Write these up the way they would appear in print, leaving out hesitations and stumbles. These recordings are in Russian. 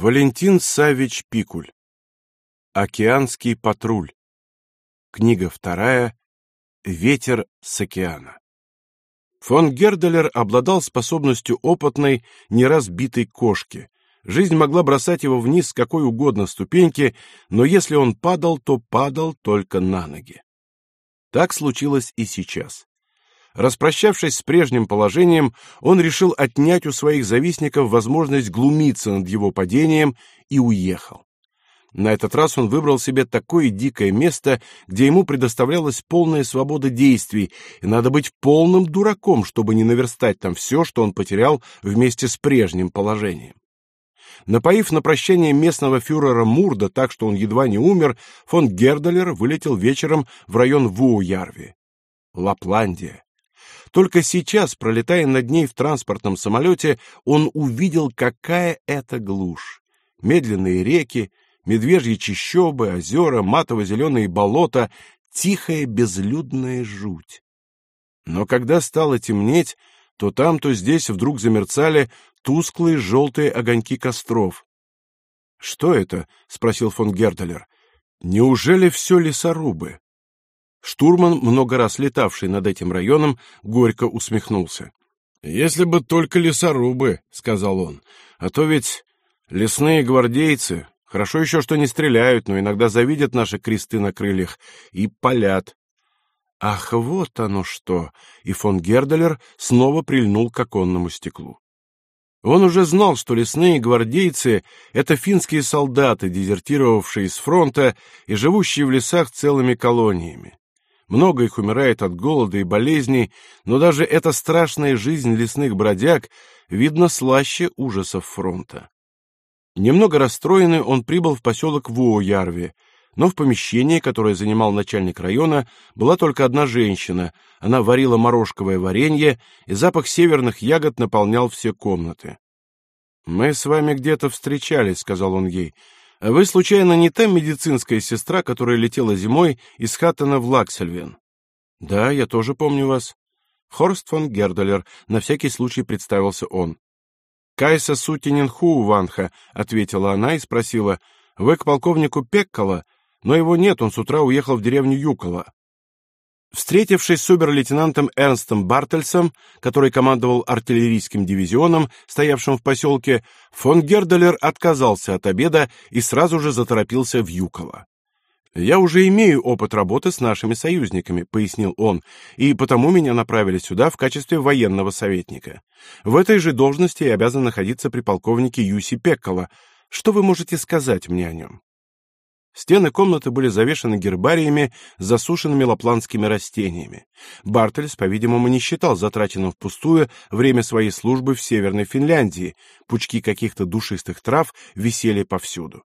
Валентин Саввич Пикуль. Океанский патруль. Книга 2. Ветер с океана. Фон Герделер обладал способностью опытной, не раз битой кошки. Жизнь могла бросать его вниз с какой угодно ступеньки, но если он падал, то падал только на ноги. Так случилось и сейчас. Распрощавшись с прежним положением, он решил отнять у своих завистников возможность глумиться над его падением и уехал. На этот раз он выбрал себе такое дикое место, где ему предоставлялась полная свобода действий, и надо быть полным дураком, чтобы не наверстать там все, что он потерял вместе с прежним положением. Напоив на прощание местного фюрера Мурда так, что он едва не умер, фон Герделер вылетел вечером в район Вуоярви. Лапландия. Только сейчас, пролетая над ней в транспортном самолете, он увидел, какая это глушь. Медленные реки, медвежьи чащобы, озера, матово-зеленые болота, тихая безлюдная жуть. Но когда стало темнеть, то там, то здесь вдруг замерцали тусклые желтые огоньки костров. — Что это? — спросил фон Герделер. — Неужели все лесорубы? Штурман, много раз летавший над этим районом, горько усмехнулся. — Если бы только лесорубы, — сказал он, — а то ведь лесные гвардейцы, хорошо еще, что не стреляют, но иногда завидят наши кресты на крыльях и палят. Ах, вот оно что! И фон Герделер снова прильнул к оконному стеклу. Он уже знал, что лесные гвардейцы — это финские солдаты, дезертировавшие с фронта и живущие в лесах целыми колониями. Много их умирает от голода и болезней, но даже эта страшная жизнь лесных бродяг видно слаще ужасов фронта. Немного расстроенный, он прибыл в поселок Вуоярви, но в помещении, которое занимал начальник района, была только одна женщина. Она варила морожковое варенье, и запах северных ягод наполнял все комнаты. «Мы с вами где-то встречались», — сказал он ей. «А вы, случайно, не та медицинская сестра, которая летела зимой из Хаттена в Лаксельвен?» «Да, я тоже помню вас». Хорст фон Герделер, на всякий случай представился он. «Кайса Сутинен Хууванха», — ответила она и спросила, «Вы к полковнику Пеккола? Но его нет, он с утра уехал в деревню Юкола». Встретившись с обер-лейтенантом Эрнстом Бартельсом, который командовал артиллерийским дивизионом, стоявшим в поселке, фон Герделер отказался от обеда и сразу же заторопился в Юкола. «Я уже имею опыт работы с нашими союзниками», — пояснил он, «и потому меня направили сюда в качестве военного советника. В этой же должности я обязан находиться при полковнике Юси Пеккола. Что вы можете сказать мне о нем?» Стены комнаты были завешаны гербариями с засушенными лапландскими растениями. Бартельс, по-видимому, не считал затраченным впустую время своей службы в Северной Финляндии. Пучки каких-то душистых трав висели повсюду.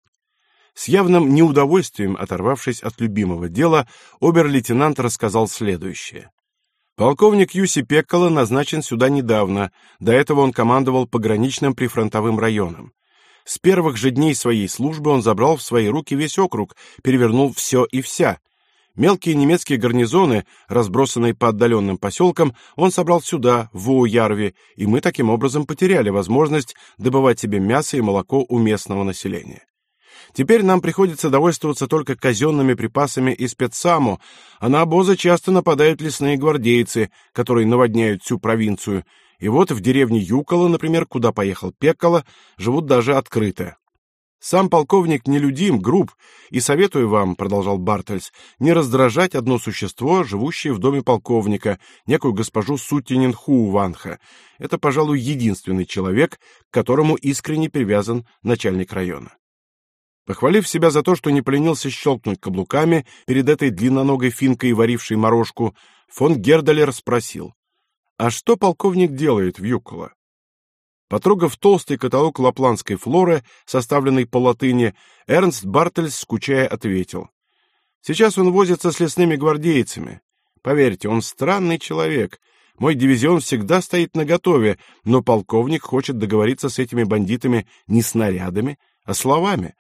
С явным неудовольствием, оторвавшись от любимого дела, обер-лейтенант рассказал следующее. Полковник Юси Пеккола назначен сюда недавно, до этого он командовал пограничным прифронтовым районом. С первых же дней своей службы он забрал в свои руки весь округ, перевернул все и вся. Мелкие немецкие гарнизоны, разбросанные по отдаленным поселкам, он собрал сюда, в Вуоярви, и мы таким образом потеряли возможность добывать себе мясо и молоко у местного населения. Теперь нам приходится довольствоваться только казенными припасами из Петсамо, а на обозы часто нападают лесные гвардейцы, которые наводняют всю провинцию. И вот в деревне Юкола, например, куда поехал Пеккола, живут даже открыто. Сам полковник нелюдим, груб, и советую вам, — продолжал Бартельс, — не раздражать одно существо, живущее в доме полковника, некую госпожу Сутинен Хууванха. Это, пожалуй, единственный человек, к которому искренне привязан начальник района. Похвалив себя за то, что не поленился щелкнуть каблуками перед этой длинноногой финкой, варившей морожку, фон Герделер спросил, «А что полковник делает в Юкола?» Потрогав толстый каталог лапландской флоры, составленный по латыни, Эрнст Бартельс, скучая, ответил, «Сейчас он возится с лесными гвардейцами. Поверьте, он странный человек. Мой дивизион всегда стоит наготове, но полковник хочет договориться с этими бандитами не снарядами, а словами».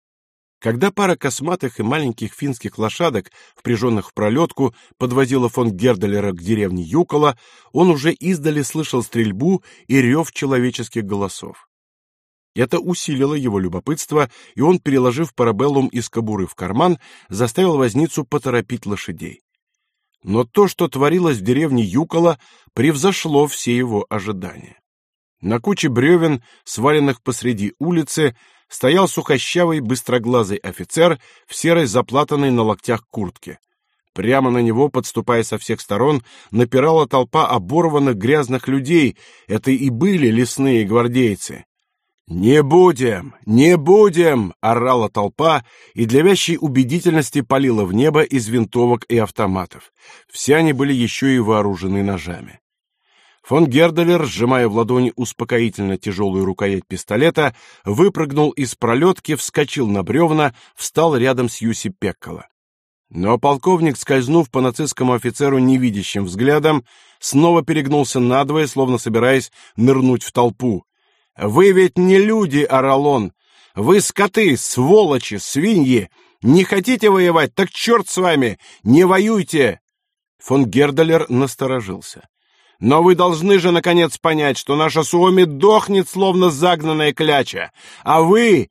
Когда пара косматых и маленьких финских лошадок, впряженных в пролетку, подвозила фон Герделера к деревне Юкола, он уже издали слышал стрельбу и рев человеческих голосов. Это усилило его любопытство, и он, переложив парабеллум из кобуры в карман, заставил возницу поторопить лошадей. Но то, что творилось в деревне Юкола, превзошло все его ожидания. На куче бревен, сваленных посреди улицы, стоял сухощавый быстроглазый офицер в серой заплатанной на локтях куртке. Прямо на него, подступая со всех сторон, напирала толпа оборванных грязных людей. Это и были лесные гвардейцы. «Не будем! Не будем!» — орала толпа и для вящей убедительности палила в небо из винтовок и автоматов. Все они были еще и вооружены ножами. Фон Герделер, сжимая в ладони успокоительно тяжелую рукоять пистолета, выпрыгнул из пролетки, вскочил на бревна, встал рядом с Юси Пеккола. Но полковник, скользнув по нацистскому офицеру невидящим взглядом, снова перегнулся надвое, словно собираясь нырнуть в толпу. «Вы ведь не люди!» — орал он. «Вы скоты, сволочи, свиньи! Не хотите воевать? Так черт с вами! Не воюйте!» Фон Герделер насторожился. «Но вы должны же, наконец, понять, что наша Суоми дохнет, словно загнанная кляча! А вы!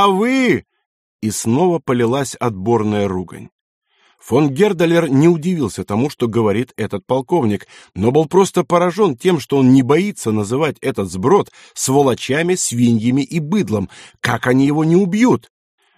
И снова полилась отборная ругань. Фон Герделер не удивился тому, что говорит этот полковник, но был просто поражен тем, что он не боится называть этот сброд сволочами, свиньями и быдлом. Как они его не убьют?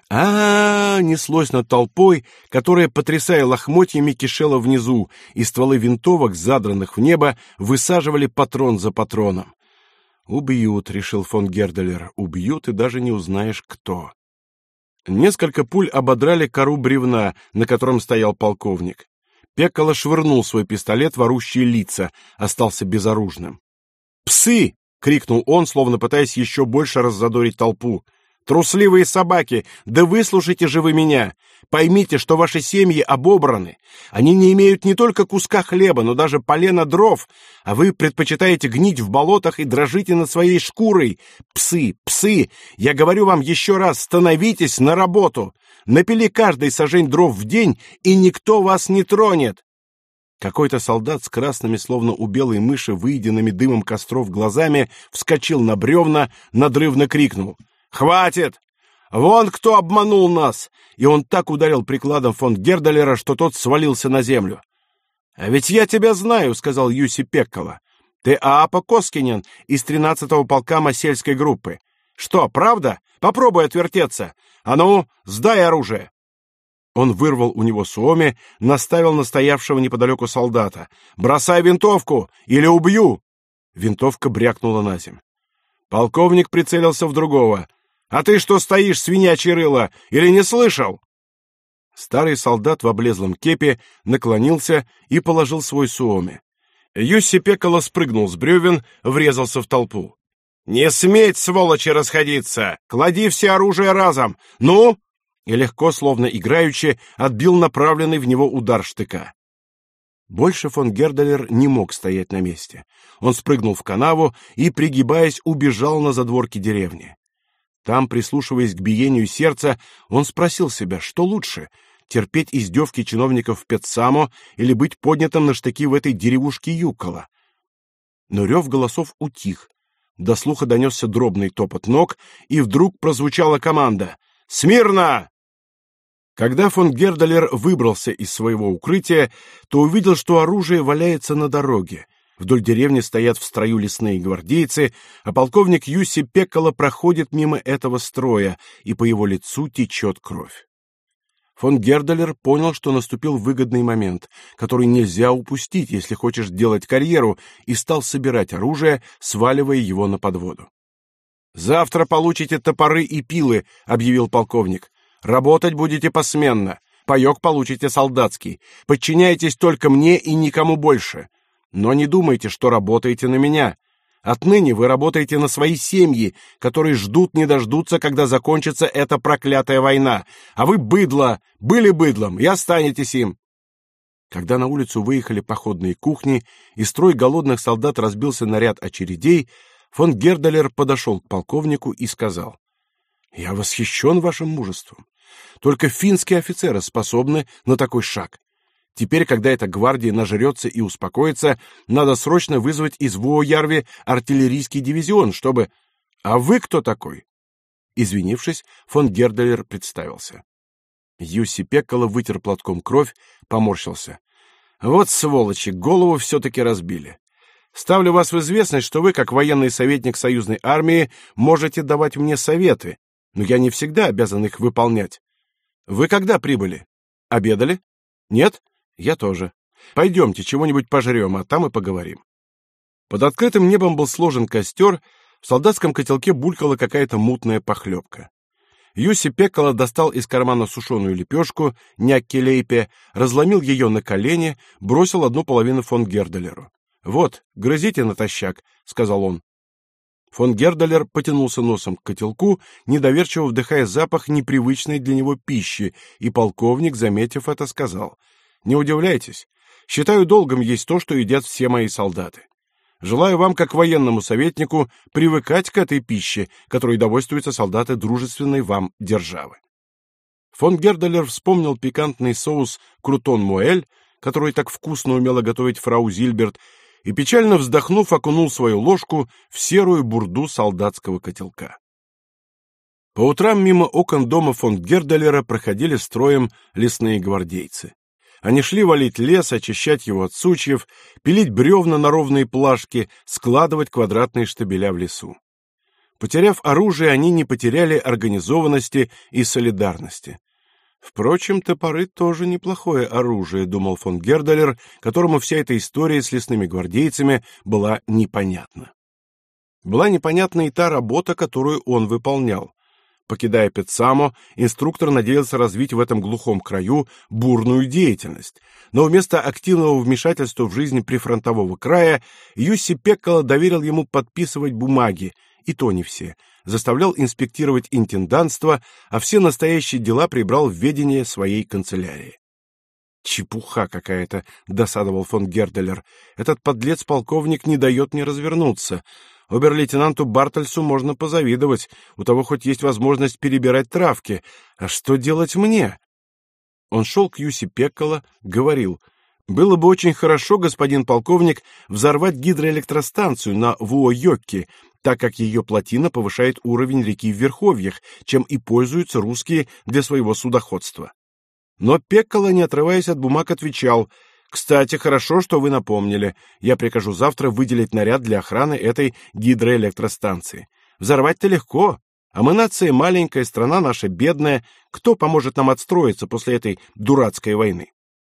Неслось над толпой, которая, потрясая лохмотьями, кишела внизу, и стволы винтовок, задранных в небо, высаживали патрон за патроном. «Убьют», — решил фон Герделер, — «убьют, и даже не узнаешь, кто». Несколько пуль ободрали кору бревна, на котором стоял полковник. Пеккола швырнул свой пистолет в орущие лица, остался безоружным. «Псы!» — крикнул он, словно пытаясь еще больше раззадорить толпу. «Трусливые собаки! Да выслушайте же вы меня! Поймите, что ваши семьи обобраны. Они не имеют не только куска хлеба, но даже полена дров, а вы предпочитаете гнить в болотах и дрожите над своей шкурой. Псы, псы! Я говорю вам еще раз, становитесь на работу! Напили каждый сажень дров в день, и никто вас не тронет!» Какой-то солдат с красными, словно у белой мыши, выеденными дымом костров глазами, вскочил на бревна, надрывно крикнул: «Хватит! Вон кто обманул нас!» И он так ударил прикладом фон Герделера, что тот свалился на землю. «А ведь я тебя знаю», — сказал Юси Пеккола. «Ты Аапа Коскинен из 13-го полка Масельской группы. Что, правда? Попробуй отвертеться. А ну, сдай оружие!» Он вырвал у него Суоми, наставил на стоявшего неподалеку солдата. «Бросай винтовку, или убью!» Винтовка брякнула на землю. Полковник прицелился в другого. «А ты что стоишь, свинячье рыло, или не слышал?» Старый солдат в облезлом кепе наклонился и положил свой Суоми. Юси Пеккола спрыгнул с бревен, врезался в толпу. «Не сметь, сволочи, расходиться! Клади все оружие разом! Ну!» И легко, словно играючи, отбил направленный в него удар штыка. Больше фон Герделер не мог стоять на месте. Он спрыгнул в канаву и, пригибаясь, убежал на задворки деревни. Там, прислушиваясь к биению сердца, он спросил себя, что лучше — терпеть издевки чиновников в Петсамо или быть поднятым на штыки в этой деревушке Юкола. Но рев голосов утих. До слуха донесся дробный топот ног, и вдруг прозвучала команда: «Смирно!» Когда фон Герделер выбрался из своего укрытия, то увидел, что оружие валяется на дороге. Вдоль деревни стоят в строю лесные гвардейцы, а полковник Юси Пеккола проходит мимо этого строя, и по его лицу течет кровь. Фон Герделер понял, что наступил выгодный момент, который нельзя упустить, если хочешь делать карьеру, и стал собирать оружие, сваливая его на подводу. «Завтра получите топоры и пилы», — объявил полковник. «Работать будете посменно. Паёк получите солдатский. Подчиняйтесь только мне и никому больше. Но не думайте, что работаете на меня. Отныне вы работаете на свои семьи, которые ждут не дождутся, когда закончится эта проклятая война. А вы быдло, были быдлом и останетесь им». Когда на улицу выехали походные кухни и строй голодных солдат разбился на ряд очередей, фон Герделер подошел к полковнику и сказал: «Я восхищен вашим мужеством. Только финские офицеры способны на такой шаг. Теперь, когда эта гвардия нажрется и успокоится, надо срочно вызвать из Вуоярви артиллерийский дивизион, чтобы... А вы кто такой? Извинившись, фон Герделер представился. Юсси Пеккола вытер платком кровь, поморщился. Вот сволочи, голову все-таки разбили. Ставлю вас в известность, что вы, как военный советник союзной армии, можете давать мне советы, но я не всегда обязан их выполнять. Вы когда прибыли? Обедали? Нет? Я тоже. Пойдемте, чего-нибудь пожрем, а там и поговорим. Под открытым небом был сложен костер, в солдатском котелке булькала какая-то мутная похлебка. Юсси Пеккола достал из кармана сушеную лепешку, някки-лейпе, разломил ее на колени, бросил одну половину фон Герделеру. «Вот, грызите натощак», — сказал он. Фон Герделер потянулся носом к котелку, недоверчиво вдыхая запах непривычной для него пищи, и полковник, заметив это, сказал: «Не удивляйтесь, считаю долгом есть то, что едят все мои солдаты. Желаю вам, как военному советнику, привыкать к этой пище, которой довольствуются солдаты дружественной вам державы». Фон Герделер вспомнил пикантный соус крутон-муэль, который так вкусно умела готовить фрау Зильберт, и, печально вздохнув, окунул свою ложку в серую бурду солдатского котелка. По утрам мимо окон дома фон Герделера проходили строем лесные гвардейцы. Они шли валить лес, очищать его от сучьев, пилить бревна на ровные плашки, складывать квадратные штабеля в лесу. Потеряв оружие, они не потеряли организованности и солидарности. Впрочем, топоры тоже неплохое оружие, думал фон Герделер, которому вся эта история с лесными гвардейцами была непонятна. Была непонятна и та работа, которую он выполнял. Покидая Петсамо, инструктор надеялся развить в этом глухом краю бурную деятельность, но вместо активного вмешательства в жизнь прифронтового края Юсси Пеккола доверил ему подписывать бумаги, и то не все, заставлял инспектировать интендантство, а все настоящие дела прибрал в ведение своей канцелярии. «Чепуха какая-то», — досадовал фон Герделер. «Этот подлец-полковник не дает мне развернуться. Обер-лейтенанту Бартельсу можно позавидовать, у того хоть есть возможность перебирать травки. А что делать мне?» Он шел к Юсси Пеккола, говорил: «Было бы очень хорошо, господин полковник, взорвать гидроэлектростанцию на Вуойокке, так как ее плотина повышает уровень реки в верховьях, чем и пользуются русские для своего судоходства». Но Пеккола, не отрываясь от бумаг, отвечал: «Кстати, хорошо, что вы напомнили. Я прикажу завтра выделить наряд для охраны этой гидроэлектростанции. Взорвать-то легко, а мы нация маленькая, страна наша бедная. Кто поможет нам отстроиться после этой дурацкой войны?»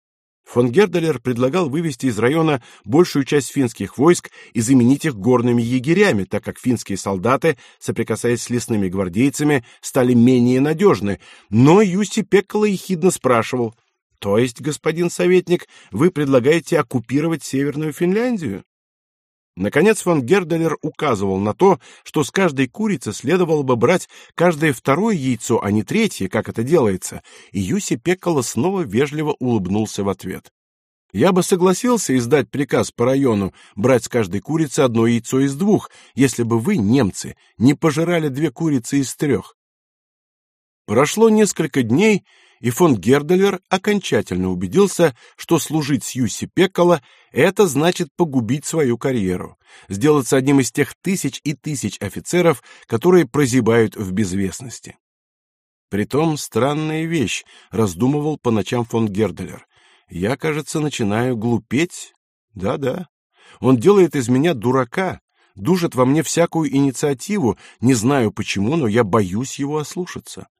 Фон Герделер предлагал вывести из района большую часть финских войск и заменить их горными егерями, так как финские солдаты, соприкасаясь с лесными гвардейцами, стали менее надежны. Но Юсси Пеккола ехидно спрашивал: «То есть, господин советник, вы предлагаете оккупировать Северную Финляндию?» Наконец фон Герделер указывал на то, что с каждой курицы следовало бы брать каждое второе яйцо, а не третье, как это делается, и Юсси Пеккола снова вежливо улыбнулся в ответ. «Я бы согласился издать приказ по району брать с каждой курицы одно яйцо из двух, если бы вы, немцы, не пожирали 2 курицы из 3. Прошло несколько дней, и фон Герделер окончательно убедился, что служить с Юсси Пеккола — это значит погубить свою карьеру, сделаться одним из тех тысяч и тысяч офицеров, которые прозябают в безвестности. Притом странная вещь, раздумывал по ночам фон Герделер. Я, кажется, начинаю глупеть. Да-да. Он делает из меня дурака, душит во мне всякую инициативу, не знаю почему, но я боюсь его ослушаться.